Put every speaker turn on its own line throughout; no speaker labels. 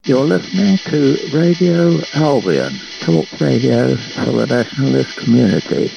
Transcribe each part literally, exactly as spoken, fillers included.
You're listening to Radio Albion, talk radio for the nationalist community.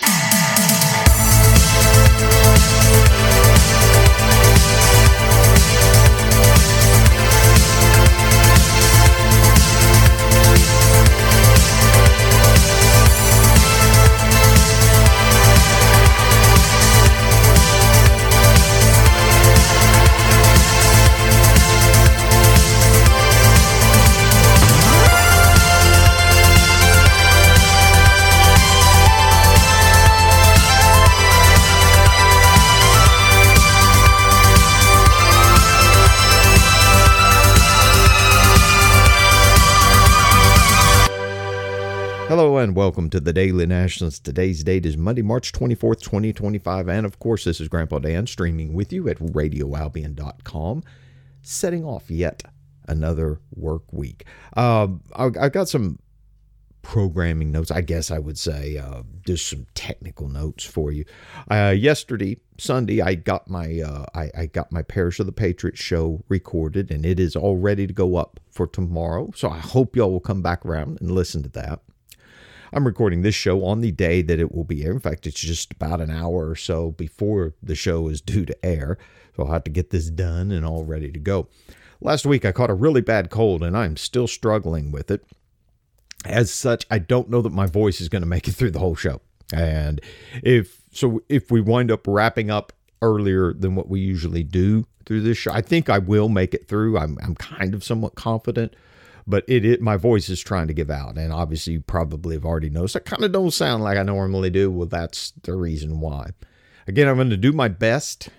Hello and welcome to the Daily Nationalist. Today's date is Monday, March twenty-fourth, twenty twenty-five. And of course, this is Grandpa Dan streaming with you at radio albion dot com, setting off yet another work week. Uh, I, I got some programming notes, I guess I would say, uh, just some technical notes for you. Uh, yesterday, Sunday, I got my uh, I, I got my Parish of the Patriots show recorded, and it is all ready to go up for tomorrow. So I hope y'all will come back around and listen to that. I'm recording this show on the day that it will be aired. In fact, it's just about an hour or so before the show is due to air. So I'll have to get this done and all ready to go. Last week, I caught a really bad cold, and I'm still struggling with it. As such, I don't know that my voice is going to make it through the whole show. And if so, if we wind up wrapping up earlier than what we usually do through this show, I think I will make it through. I'm I'm kind of somewhat confident. But it, it, my voice is trying to give out. And obviously, you probably have already noticed I kind of don't sound like I normally do. Well, that's the reason why. Again, I'm going to do my best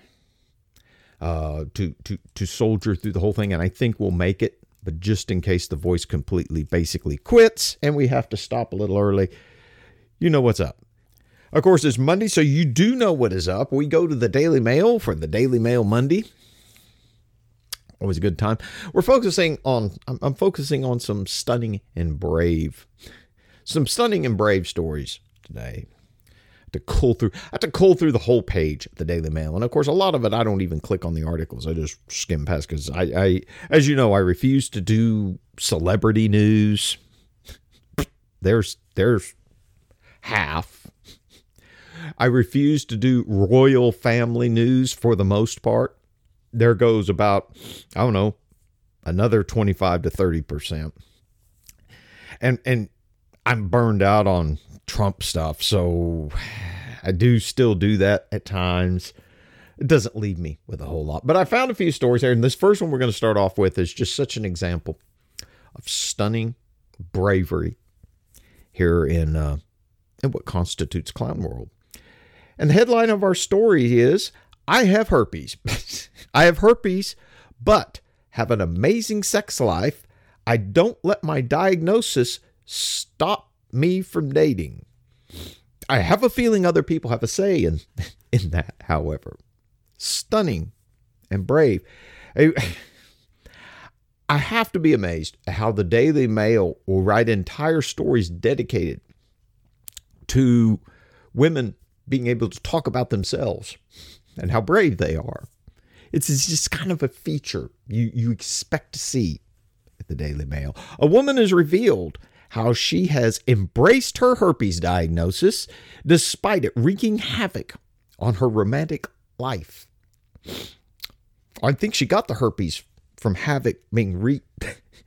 uh, to, to, to soldier through the whole thing. And I think we'll make it. But just in case the voice completely basically quits and we have to stop a little early, you know what's up. Of course, it's Monday, so you do know what is up. We go to the Daily Mail for the Daily Mail Monday. Always a good time. We're focusing on, I'm, I'm focusing on some stunning and brave, some stunning and brave stories today. To cull through, I have to cull through the whole page of the Daily Mail. And of course, a lot of it, I don't even click on the articles. I just skim past because I, I, as you know, I refuse to do celebrity news. There's, there's half. I refuse to do royal family news for the most part. There goes about, I don't know, another twenty-five to thirty percent. And and I'm burned out on Trump stuff, so I do still do that at times. It doesn't leave me with a whole lot. But I found a few stories there, and this first one we're going to start off with is just such an example of stunning bravery here in, uh, in what constitutes clown world. And the headline of our story is, I have herpes. I have herpes, but have an amazing sex life. I don't let my diagnosis stop me from dating. I have a feeling other people have a say in, in that, however. Stunning and brave. I, I have to be amazed at how the Daily Mail will write entire stories dedicated to women being able to talk about themselves and how brave they are. It's just kind of a feature you, you expect to see at the Daily Mail. A woman has revealed how she has embraced her herpes diagnosis despite it wreaking havoc on her romantic life. I think she got the herpes from havoc being wreaked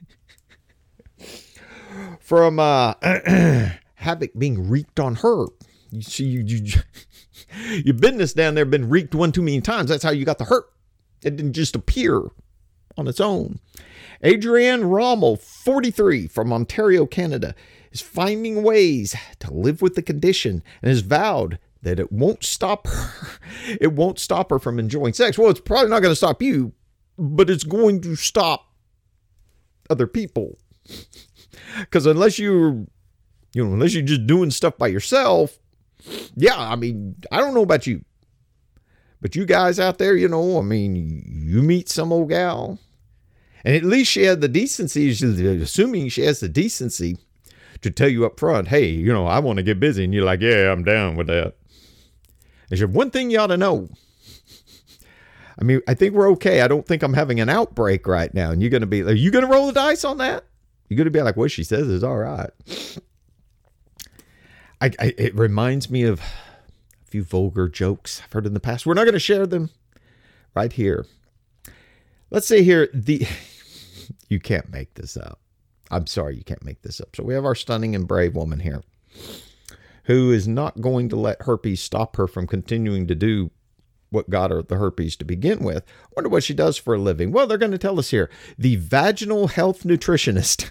from uh, havoc being wreaked on her. You see, you, you, your business down there been wreaked one too many times. That's how you got the hurt. It didn't just appear on its own. Adrienne Rommel, forty-three, from Ontario, Canada, is finding ways to live with the condition and has vowed that it won't stop her. It won't stop her from enjoying sex. Well, it's probably not going to stop you, but it's going to stop other people. Because unless you're, you know, unless you're just doing stuff by yourself, yeah, I mean, I don't know about you, but you guys out there, you know, I mean, you meet some old gal, and at least she had the decency, assuming she has the decency to tell you up front, hey, you know, I want to get busy. And you're like, yeah, I'm down with that. And she said, one thing you ought to know. I mean, I think we're okay. I don't think I'm having an outbreak right now. And you're going to be, are you going to roll the dice on that? You're going to be like, what she says is all right. I, I, it reminds me of a few vulgar jokes I've heard in the past. We're not going to share them right here. Let's say here, the you can't make this up. I'm sorry, you can't make this up. So we have our stunning and brave woman here who is not going to let herpes stop her from continuing to do what got her the herpes to begin with. Wonder what she does for a living. Well, they're going to tell us here. The vaginal health nutritionist.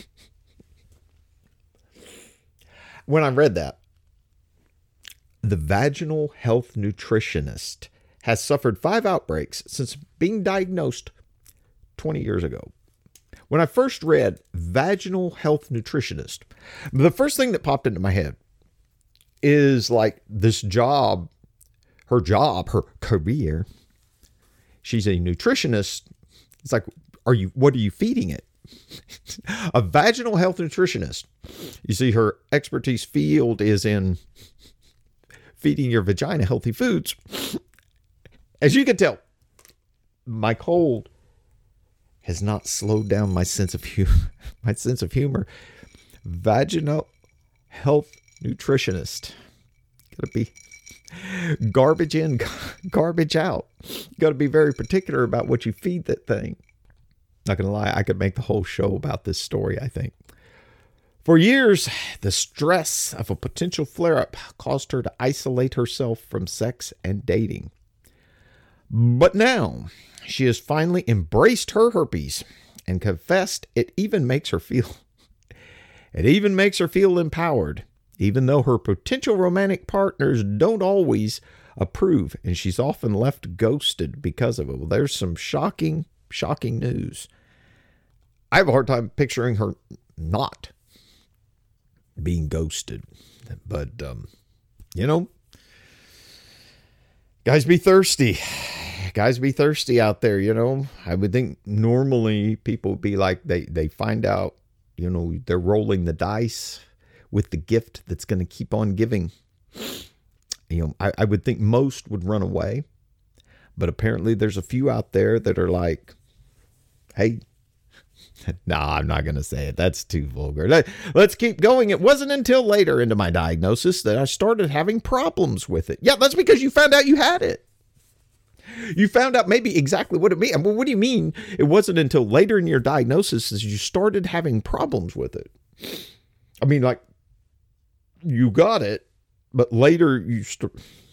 When I read that, the vaginal health nutritionist has suffered five outbreaks since being diagnosed twenty years ago. When I first read vaginal health nutritionist, the first thing that popped into my head is like this job, her job, her career. She's a nutritionist. It's like, are you, what are you feeding it? A vaginal health nutritionist. You see, her expertise field is in feeding your vagina healthy foods. As you can tell, my cold has not slowed down my sense of humor. My sense of humor. Vaginal health nutritionist. Gotta be garbage in, garbage out. You gotta be very particular about what you feed that thing. Not gonna lie, I could make the whole show about this story, I think. For years, the stress of a potential flare-up caused her to isolate herself from sex and dating. But now, she has finally embraced her herpes and confessed it even makes her feel, it even makes her feel empowered, even though her potential romantic partners don't always approve, and she's often left ghosted because of it. Well, there's some shocking, shocking news. I have a hard time picturing her not being ghosted, but, um, you know, guys be thirsty. Guys be thirsty out there, you know. I would think normally people would be like, they, they find out, you know, they're rolling the dice with the gift that's going to keep on giving. You know, I, I would think most would run away. But apparently there's a few out there that are like, hey, no, nah, I'm not going to say it. That's too vulgar. Let, let's keep going. It wasn't until later into my diagnosis that I started having problems with it. Yeah, that's because you found out you had it. You found out maybe exactly what it means. Well, what do you mean it wasn't until later in your diagnosis that you started having problems with it? I mean, like, you got it, but later you st-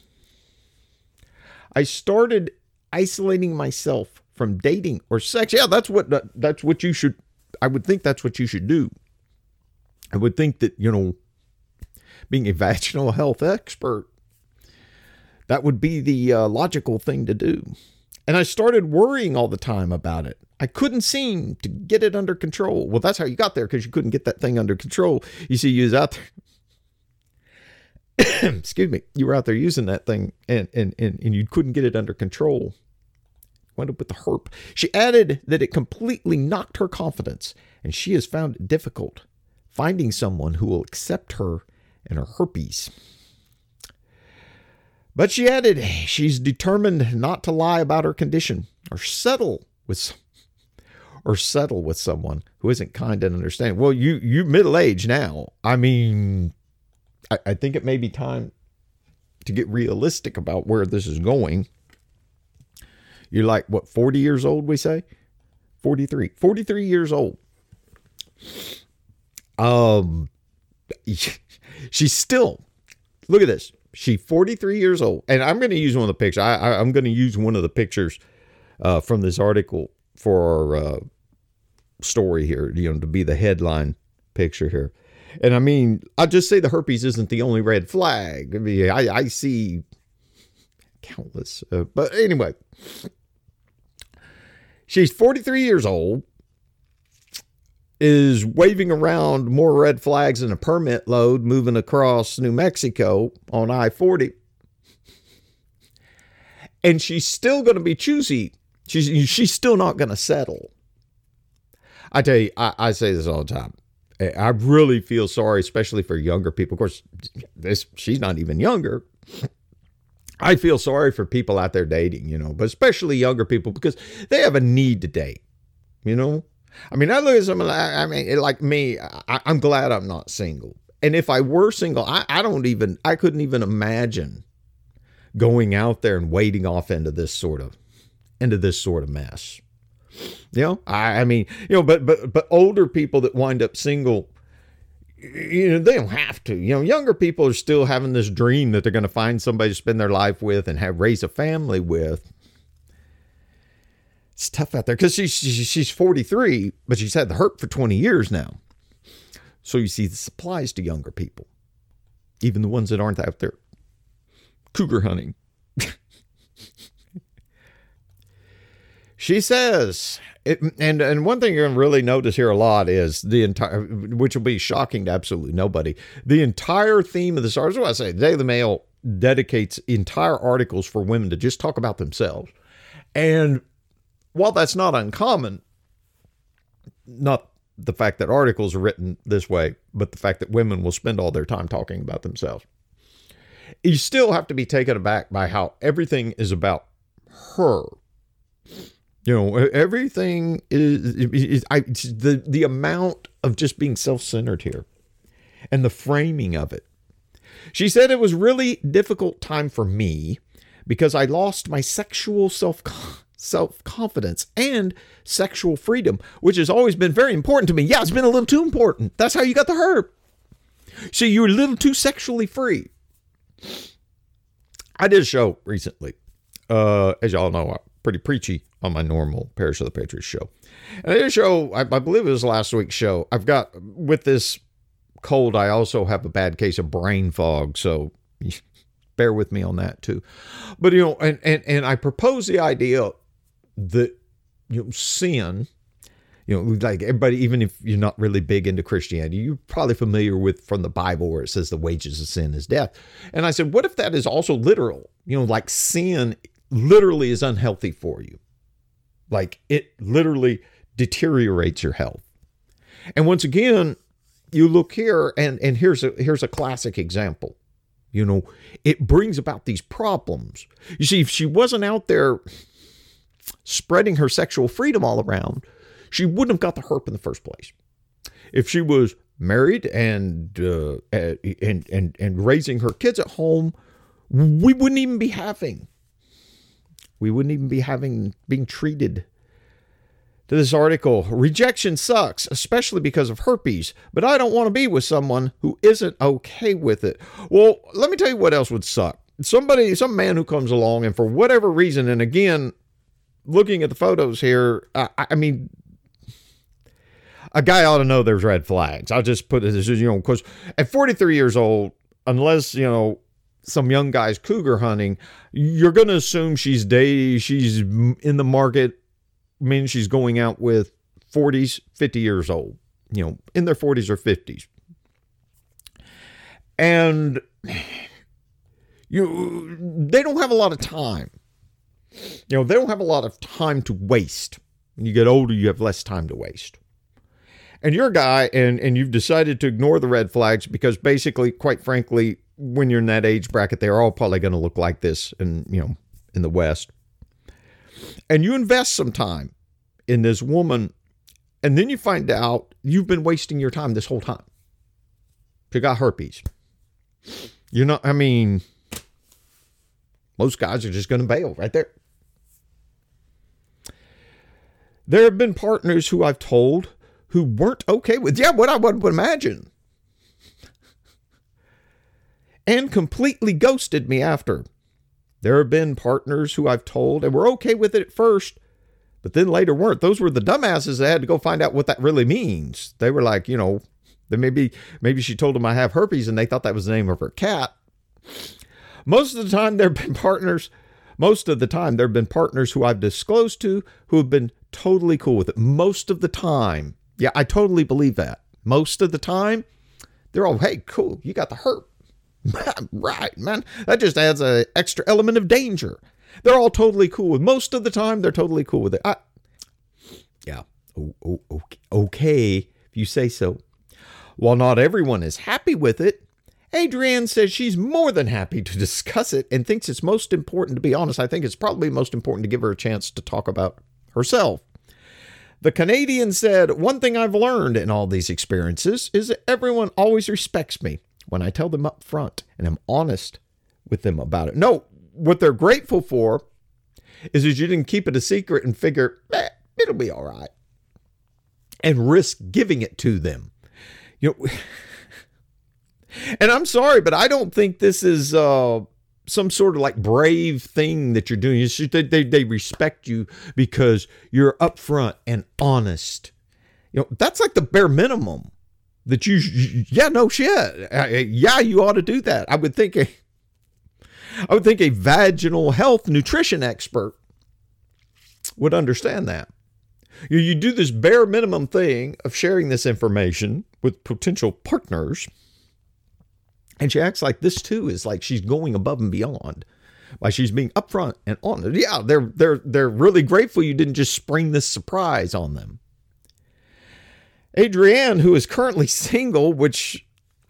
I started isolating myself from dating or sex. Yeah, that's what that's what you should, I would think that's what you should do. I would think that, you know, being a vaginal health expert, that would be the uh, logical thing to do. And I started worrying all the time about it. I couldn't seem to get it under control. Well, that's how you got there, because you couldn't get that thing under control. You see, you was out there. Excuse me. You were out there using that thing and, and, and, and you couldn't get it under control. Went up with the herp. She added that it completely knocked her confidence, and she has found it difficult finding someone who will accept her and her herpes. But she added she's determined not to lie about her condition or settle with or settle with someone who isn't kind and understanding. Well, you you middle-aged now. I mean, I, I think it may be time to get realistic about where this is going. You're like, what, forty years old, we say? forty-three. forty-three years old. Um, she's still, look at this. She's forty-three years old. And I'm going to use one of the pictures. I, I, I'm going to use one of the pictures uh, from this article for our uh, story here, you know, to be the headline picture here. And I mean, I'll just say the herpes isn't the only red flag. I mean, I, I see countless. Uh, but anyway, she's forty-three years old, is waving around more red flags than a permit load moving across New Mexico on I forty. And she's still going to be choosy. She's, she's still not going to settle. I tell you, I, I say this all the time. I really feel sorry, especially for younger people. Of course, this she's not even younger. I feel sorry for people out there dating, you know, but especially younger people, because they have a need to date, you know. I mean, I look at someone, I, I mean, like me, I, I'm glad I'm not single. And if I were single, I, I don't even, I couldn't even imagine going out there and wading off into this sort of, into this sort of mess. You know, I, I mean, you know, but, but, but older people that wind up single, you know, they don't have to. You know, younger people are still having this dream that they're going to find somebody to spend their life with and have raise a family with. It's tough out there because she's she's forty-three, but she's had the hurt for twenty years now. So you see, this applies to younger people, even the ones that aren't out there cougar hunting. She says, it, and and one thing you're going to really notice here a lot is the entire, which will be shocking to absolutely nobody, the entire theme of this article. What I say, the Daily Mail dedicates entire articles for women to just talk about themselves. And while that's not uncommon, not the fact that articles are written this way, but the fact that women will spend all their time talking about themselves, you still have to be taken aback by how everything is about her. You know, everything is, is I, the, the amount of just being self-centered here and the framing of it. She said it was really difficult time for me because I lost my sexual self self-confidence and sexual freedom, which has always been very important to me. Yeah, it's been a little too important. That's how you got the hurt. So you were a little too sexually free. I did a show recently. Uh, as y'all know, I'm pretty preachy on my normal Parish of the Patriots show. And I did a show, I, I believe it was last week's show. I've got, with this cold, I also have a bad case of brain fog. So bear with me on that too. But, you know, and, and, and I propose the idea that, you know, sin, you know, like everybody, even if you're not really big into Christianity, you're probably familiar with from the Bible where it says the wages of sin is death. And I said, what if that is also literal? You know, like sin literally is unhealthy for you. Like it literally deteriorates your health. And once again, you look here and, and here's a, here's a classic example. You know, it brings about these problems. You see, if she wasn't out there spreading her sexual freedom all around, she wouldn't have got the herp in the first place. If she was married and uh, and and and raising her kids at home, we wouldn't even be having. We wouldn't even be having being treated. To this article, rejection sucks, especially because of herpes, but I don't want to be with someone who isn't okay with it. Well, let me tell you what else would suck. Somebody, some man who comes along and for whatever reason, and again, looking at the photos here, I, I mean, a guy ought to know there's red flags. I'll just put it as, you know, because at forty-three years old, unless, you know, some young guy's cougar hunting, you're going to assume she's day, she's in the market, means she's going out with forties, fifty years old, you know, in their forties or fifties. And you, they don't have a lot of time. You know, they don't have a lot of time to waste. When you get older, you have less time to waste. And you're a guy and, and you've decided to ignore the red flags because basically, quite frankly, when you're in that age bracket, they're all probably going to look like this in, you know, in the West. And you invest some time in this woman, and then you find out you've been wasting your time this whole time. You got herpes. You're not, I mean, most guys are just going to bail right there. There have been partners who I've told who weren't okay with, yeah, what I would imagine. And completely ghosted me after. There have been partners who I've told and were okay with it at first, but then later weren't. Those were the dumbasses that had to go find out what that really means. They were like, you know, then maybe, maybe she told them I have herpes and they thought that was the name of her cat. Most of the time there have been partners, most of the time there have been partners who I've disclosed to who have been totally cool with it. Most of the time. Yeah, I totally believe that. Most of the time, they're all, hey, cool, you got the herp. Right, man. That just adds an extra element of danger. They're all totally cool with. Most of the time, they're totally cool with it. I, yeah, oh, oh, okay, okay, if you say so. While not everyone is happy with it, Adrienne says she's more than happy to discuss it and thinks it's most important, to be honest, I think it's probably most important to give her a chance to talk about herself. The Canadian said, one thing I've learned in all these experiences is that everyone always respects me when I tell them up front and I'm honest with them about it. No, what they're grateful for is that you didn't keep it a secret and figure, eh, it'll be all right, and risk giving it to them. You know, and I'm sorry, but I don't think this is uh, some sort of like brave thing that you're doing. It's just they, they, they respect you because you're upfront and honest. You know, that's like the bare minimum that you, yeah, no shit. Yeah, you ought to do that. I would think a, I would think a vaginal health nutrition expert would understand that. You, you do this bare minimum thing of sharing this information with potential partners, and she acts like this too is like she's going above and beyond by she's being upfront and honest. Yeah, they're they're they're really grateful you didn't just spring this surprise on them. Adrienne, who is currently single, which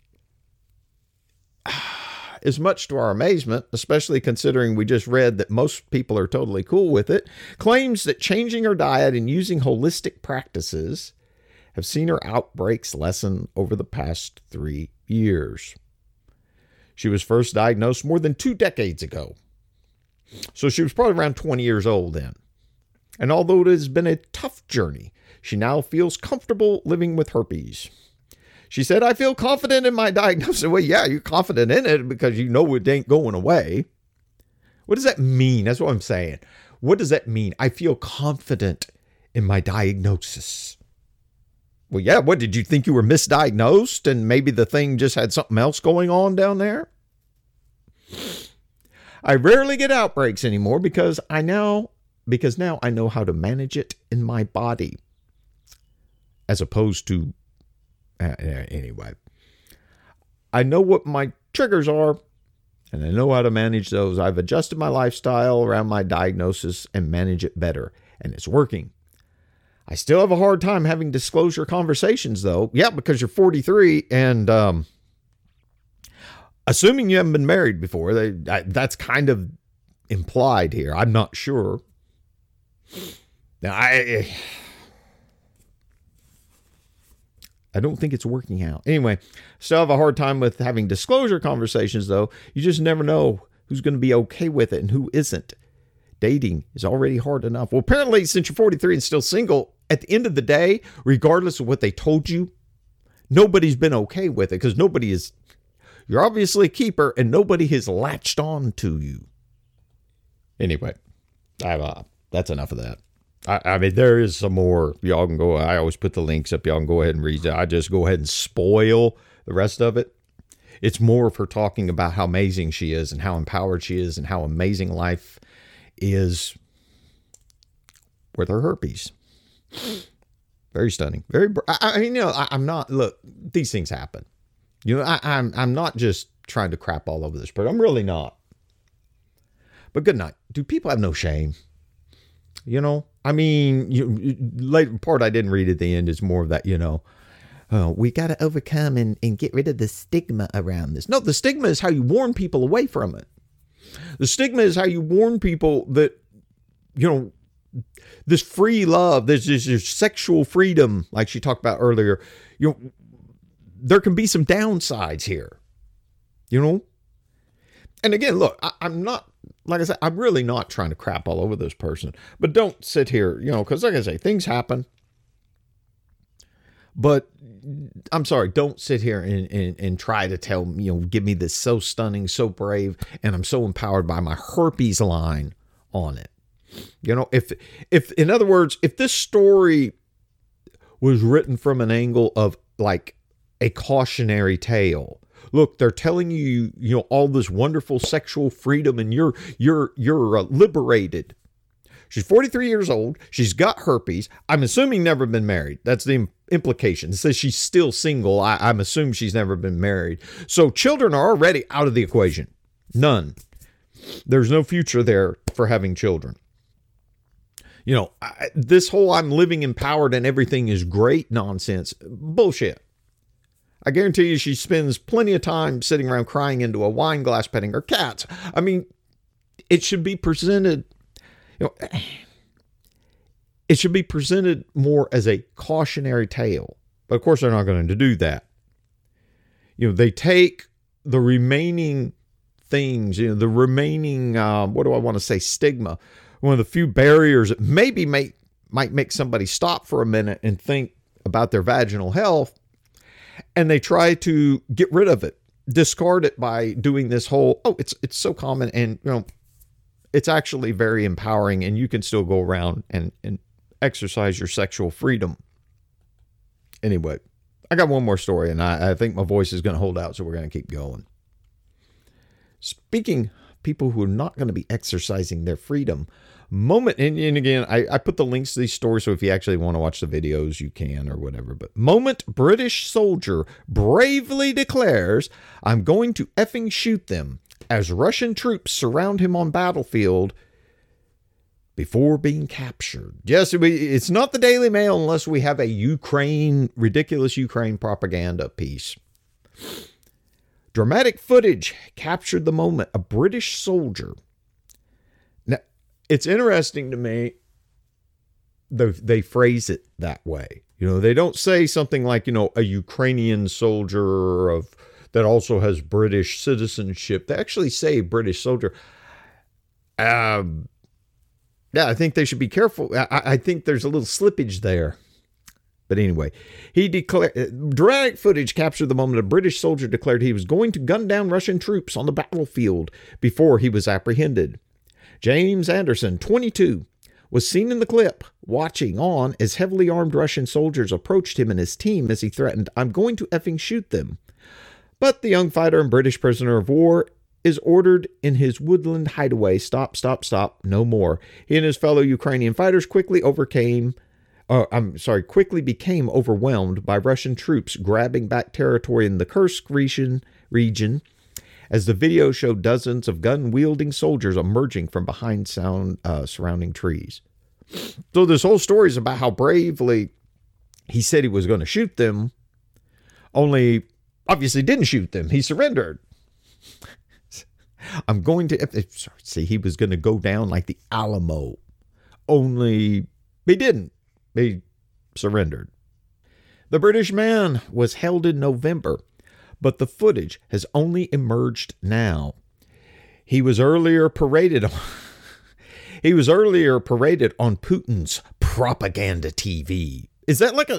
is much to our amazement, especially considering we just read that most people are totally cool with it, claims that changing her diet and using holistic practices have seen her outbreaks lessen over the past three years. She was first diagnosed more than two decades ago. So she was probably around twenty years old then. And although it has been a tough journey, she now feels comfortable living with herpes. She said, I feel confident in my diagnosis. Well, yeah, you're confident in it because you know it ain't going away. What does that mean? That's what I'm saying. What does that mean? I feel confident in my diagnosis. Well, yeah, what, did you think you were misdiagnosed and maybe the thing just had something else going on down there? I rarely get outbreaks anymore because I now, because now I know how to manage it in my body. As opposed to, uh, anyway, I know what my triggers are and I know how to manage those. I've adjusted my lifestyle around my diagnosis and manage it better, and it's working. I still have a hard time having disclosure conversations, though. Yeah, because you're forty-three, and um, assuming you haven't been married before, they, I, that's kind of implied here. I'm not sure. Now, I, I don't think it's working out. Anyway, still have a hard time with having disclosure conversations, though. You just never know who's going to be okay with it and who isn't. Dating is already hard enough. Well, apparently, since you're forty-three and still single, at the end of the day, regardless of what they told you, nobody's been okay with it because nobody is, you're obviously a keeper and nobody has latched on to you. Anyway, I, uh, that's enough of that. I, I mean, there is some more. Y'all can go, I always put the links up. Y'all can go ahead and read it. I just go ahead and spoil the rest of it. It's more of her talking about how amazing she is and how empowered she is and how amazing life is with her herpes. Very stunning. Very, I, I mean, you know, I, I'm not, look, these things happen. You know, I, I'm, I'm not just trying to crap all over this person. I'm really not. But good night. Do people have no shame? You know, I mean, you, later part I didn't read at the end is more of that, you know, oh, we got to overcome and, and get rid of the stigma around this. No, the stigma is how you warn people away from it. The stigma is how you warn people that, you know, this free love, there's this, this sexual freedom, like she talked about earlier, you know, there can be some downsides here, you know? And again, look, I, I'm not, like I said, I'm really not trying to crap all over this person, but don't sit here, you know, because like I say, things happen. But I'm sorry, don't sit here and, and, and try to tell me, you know, give me this so stunning, so brave, and I'm so empowered by my herpes line on it. You know, if, if, in other words, if this story was written from an angle of like a cautionary tale, look, they're telling you, you know, all this wonderful sexual freedom and you're, you're, you're uh, liberated. She's forty-three years old. She's got herpes. I'm assuming never been married. That's the implication. It says she's still single. I, I'm assuming she's never been married. So children are already out of the equation. None. There's no future there for having children. You know, I, this whole I'm living empowered and everything is great nonsense. Bullshit. I guarantee you she spends plenty of time sitting around crying into a wine glass petting her cats. I mean, it should be presented, you know, it should be presented more as a cautionary tale. But of course, they're not going to do that. You know, they take the remaining things, you know, the remaining, um, what do I want to say, stigma, one of the few barriers that maybe make, might make somebody stop for a minute and think about their vaginal health, and they try to get rid of it, discard it by doing this whole, oh, it's it's so common, and you know, it's actually very empowering, and you can still go around and, and exercise your sexual freedom. Anyway, I got one more story, and I, I think my voice is going to hold out, so we're going to keep going. Speaking of people who are not going to be exercising their freedom, Moment, and, and again, I, I put the links to these stories, so if you actually want to watch the videos, you can or whatever. But Moment British soldier bravely declares, I'm going to effing shoot them, as Russian troops surround him on battlefield before being captured. Yes, it's not the Daily Mail unless we have a Ukraine, ridiculous Ukraine propaganda piece. Dramatic footage captured the moment a British soldier. Now, it's interesting to me, they, they phrase it that way. You know, they don't say something like, you know, a Ukrainian soldier of that also has British citizenship. They actually say British soldier. Um, yeah, I think they should be careful. I, I think there's a little slippage there. But anyway, he declared, dramatic footage captured the moment a British soldier declared he was going to gun down Russian troops on the battlefield before he was apprehended. James Anderson, twenty-two, was seen in the clip watching on as heavily armed Russian soldiers approached him and his team as he threatened, I'm going to effing shoot them. But the young fighter and British prisoner of war is ordered in his woodland hideaway. Stop, stop, stop, no more. He and his fellow Ukrainian fighters quickly overcame, uh, I'm sorry, quickly became overwhelmed by Russian troops grabbing back territory in the Kursk region, region as the video showed dozens of gun-wielding soldiers emerging from behind sound, uh, surrounding trees. So this whole story is about how bravely he said he was going to shoot them, only obviously didn't shoot them. He surrendered. I'm going to, see, he was going to go down like the Alamo, only he didn't. He surrendered. The British man was held in November, but the footage has only emerged now. He was earlier paraded on, he was earlier paraded on Putin's propaganda T V. Is that like a,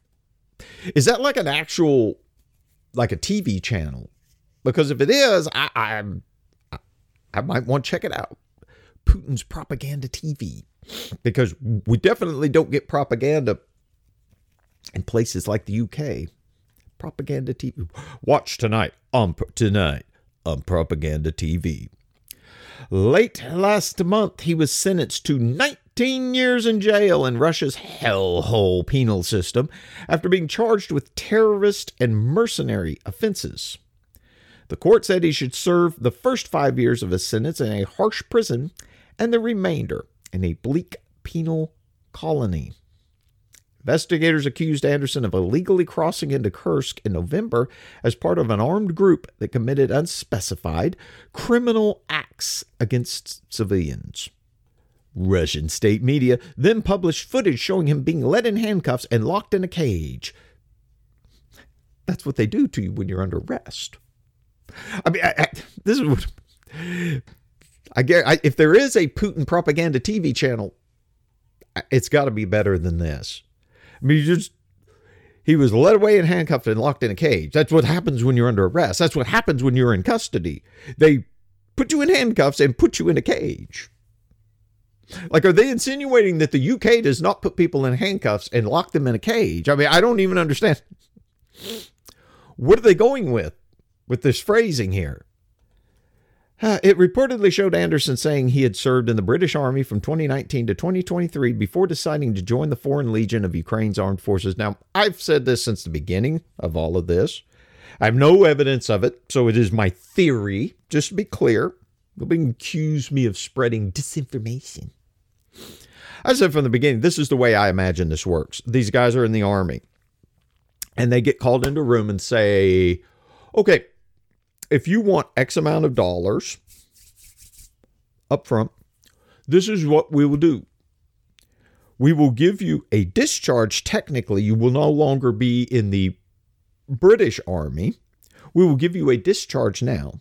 is that like an actual, like a T V channel? Because if it is, I, I, I might want to check it out. Putin's propaganda T V. Because we definitely don't get propaganda in places like the U K. Propaganda T V. Watch tonight on tonight on Propaganda T V. Late last month, he was sentenced to nineteen years in jail in Russia's hellhole penal system after being charged with terrorist and mercenary offenses. The court said he should serve the first five years of his sentence in a harsh prison and the remainder in a bleak penal colony. Investigators accused Anderson of illegally crossing into Kursk in November as part of an armed group that committed unspecified criminal acts against civilians. Russian state media then published footage showing him being led in handcuffs and locked in a cage. That's what they do to you when you're under arrest. I mean, I, I, this is what I get. I, if there is a Putin propaganda T V channel, it's got to be better than this. I mean, you just, he was led away and handcuffed and locked in a cage. That's what happens when you're under arrest. That's what happens when you're in custody. They put you in handcuffs and put you in a cage. Like, are they insinuating that the U K does not put people in handcuffs and lock them in a cage? I mean, I don't even understand. What are they going with, with this phrasing here? Uh, it reportedly showed Anderson saying he had served in the British Army from twenty nineteen to twenty twenty-three before deciding to join the Foreign Legion of Ukraine's armed forces. Now, I've said this since the beginning of all of this. I have no evidence of it, so it is my theory. Just to be clear, nobody accuse me of spreading disinformation. I said from the beginning, this is the way I imagine this works. These guys are in the Army, and they get called into a room and say, okay, if you want X amount of dollars up front, this is what we will do. We will give you a discharge. Technically, you will no longer be in the British Army. We will give you a discharge now.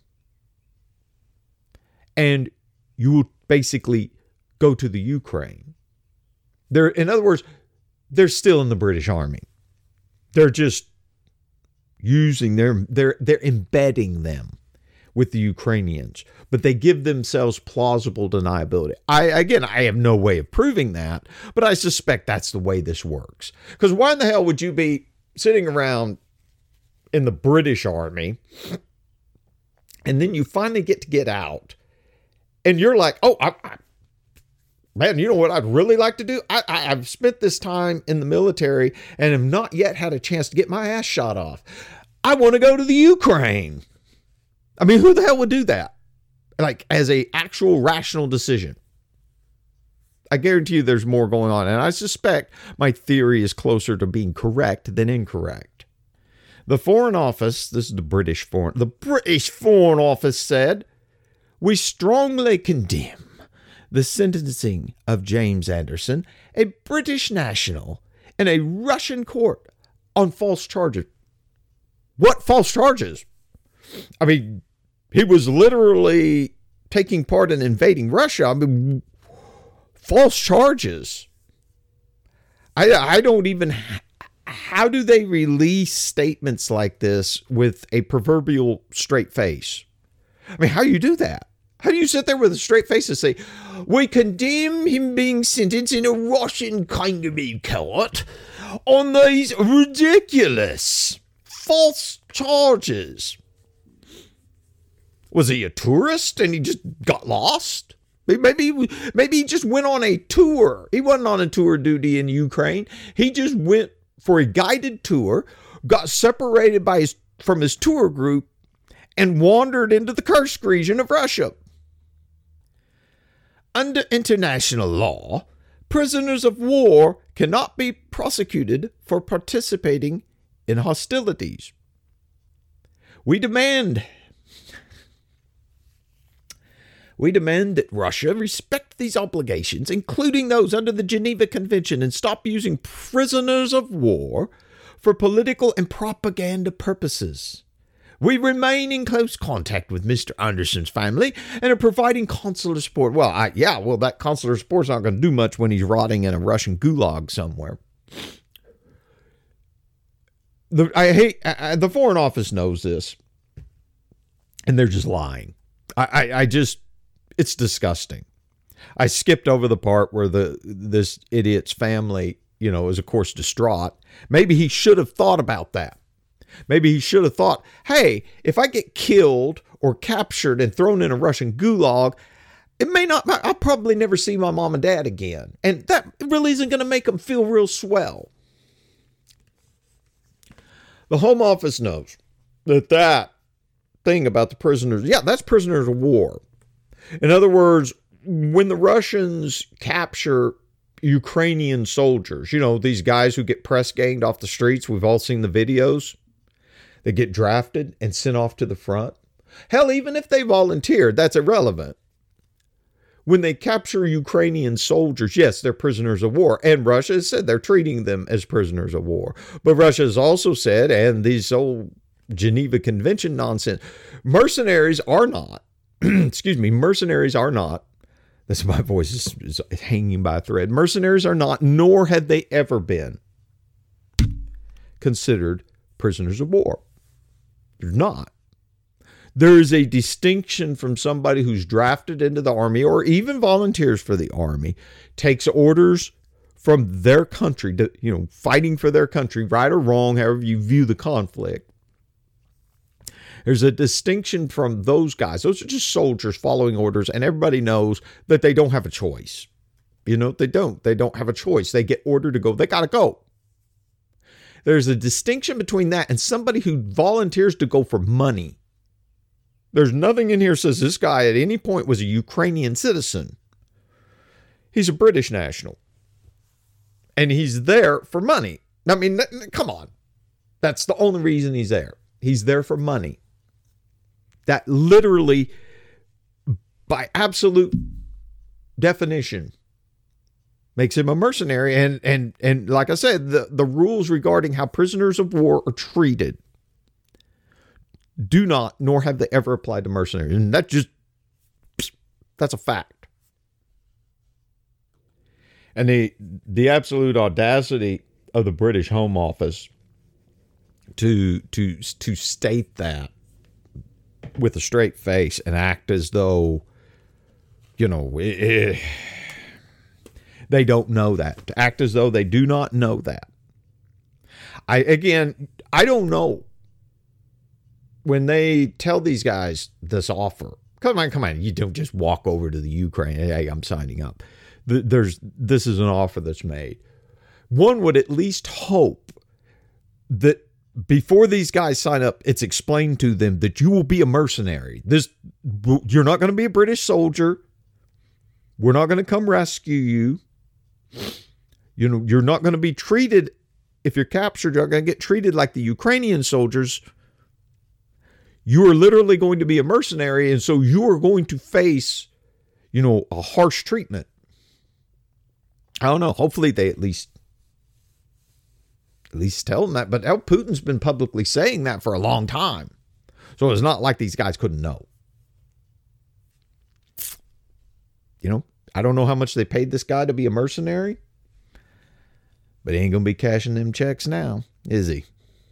And you will basically go to the Ukraine. They're, in other words, they're still in the British Army. They're just using their, they're, they're embedding them with the Ukrainians, but they give themselves plausible deniability. I, again, I have no way of proving that, but I suspect that's the way this works. Because why in the hell would you be sitting around in the British Army and then you finally get to get out and you're like, oh, I, I, man, you know what I'd really like to do? I, I, I've spent this time in the military and have not yet had a chance to get my ass shot off. I want to go to the Ukraine. I mean, who the hell would do that? Like, as a actual rational decision. I guarantee you there's more going on. And I suspect my theory is closer to being correct than incorrect. The Foreign Office, this is the British Foreign, the British Foreign Office said, we strongly condemn the sentencing of James Anderson, a British national, in a Russian court on false charges. What false charges? I mean, he was literally taking part in invading Russia. I mean, false charges. I, I don't even... How do they release statements like this with a proverbial straight face? I mean, how do you do that? How do you sit there with a straight face and say, we condemn him being sentenced in a Russian kind of court on these ridiculous false charges? Was he a tourist and he just got lost? Maybe, maybe he just went on a tour. He wasn't on a tour duty in Ukraine. He just went for a guided tour, got separated by his, from his tour group, and wandered into the Kursk region of Russia. Under international law, prisoners of war cannot be prosecuted for participating in hostilities. We demand We demand that Russia respect these obligations, including those under the Geneva Convention, and stop using prisoners of war for political and propaganda purposes. We remain in close contact with Mister Anderson's family and are providing consular support. Well, I, yeah, well, that consular support's not going to do much when he's rotting in a Russian gulag somewhere. The, I hate I, the Foreign Office knows this, and they're just lying. I, I, I just... It's disgusting. I skipped over the part where the this idiot's family, you know, is of course distraught. Maybe he should have thought about that. Maybe he should have thought, hey, if I get killed or captured and thrown in a Russian gulag, it may not, I'll probably never see my mom and dad again. And that really isn't going to make them feel real swell. The Home Office knows that that thing about the prisoners, yeah, that's prisoners of war. In other words, when the Russians capture Ukrainian soldiers, you know, these guys who get press ganged off the streets, we've all seen the videos, they get drafted and sent off to the front. Hell, even if they volunteered, that's irrelevant. When they capture Ukrainian soldiers, yes, they're prisoners of war. And Russia has said they're treating them as prisoners of war. But Russia has also said, and these old Geneva Convention nonsense, mercenaries are not. Excuse me, mercenaries are not, this my voice is, is hanging by a thread. Mercenaries are not, nor have they ever been considered prisoners of war. They're not. There is a distinction from somebody who's drafted into the army or even volunteers for the army, takes orders from their country, to, you know, fighting for their country, right or wrong, however you view the conflict. There's a distinction from those guys. Those are just soldiers following orders, and everybody knows that they don't have a choice. You know, they don't. They don't have a choice. They get ordered to go. They got to go. There's a distinction between that and somebody who volunteers to go for money. There's nothing in here that says this guy at any point was a Ukrainian citizen. He's a British national. And he's there for money. I mean, come on. That's the only reason he's there. He's there for money. That literally, by absolute definition, makes him a mercenary. And and and like I said, the, the rules regarding how prisoners of war are treated do not, nor have they ever applied to mercenaries. And that just, that's a fact. And the the absolute audacity of the British Home Office to to to state that with a straight face and act as though, you know, it, it, they don't know that. To act as though they do not know that. I again, I don't know. When they tell these guys this offer, come on, come on, you don't just walk over to the Ukraine. Hey, I'm signing up. There's this is an offer that's made. One would at least hope that before these guys sign up, it's explained to them that you will be a mercenary. This, you're not going to be a British soldier. We're not going to come rescue you. You know, you're not going to be treated, if you're captured, you're going to get treated like the Ukrainian soldiers. You are literally going to be a mercenary, and so you are going to face, you know, a harsh treatment. I don't know. Hopefully they at least at least tell them that. But Putin's been publicly saying that for a long time. So it's not like these guys couldn't know. You know, I don't know how much they paid this guy to be a mercenary, but he ain't going to be cashing them checks now, is he?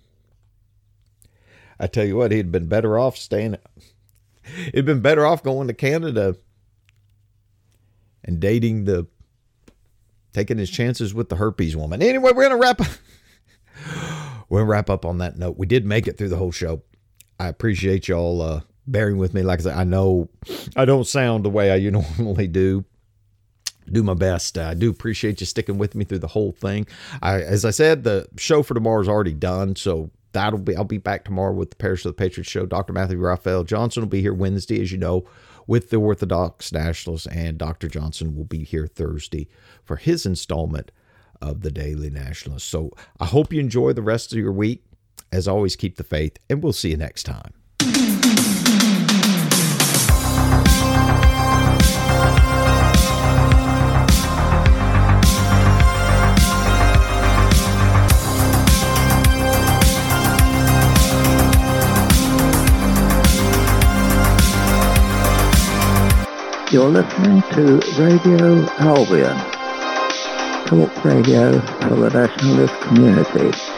I tell you what, he'd been better off staying. He'd been better off going to Canada and dating the, taking his chances with the herpes woman. Anyway, we're going to wrap up. We're going to wrap up on that note. We did make it through the whole show. I appreciate y'all uh, bearing with me. Like I said, I know I don't sound the way I normally do. Do my best. I do appreciate you sticking with me through the whole thing. I, as I said, the show for tomorrow is already done, so that'll be. I'll be back tomorrow with the Parish of the Patriots show. Doctor Matthew Raphael Johnson will be here Wednesday, as you know, with the Orthodox Nationalists, and Doctor Johnson will be here Thursday for his installment of the Daily Nationalist. So I hope you enjoy the rest of your week. As always, keep the faith, and we'll see you next time.
You're listening to Radio Albion, talk radio for the nationalist community.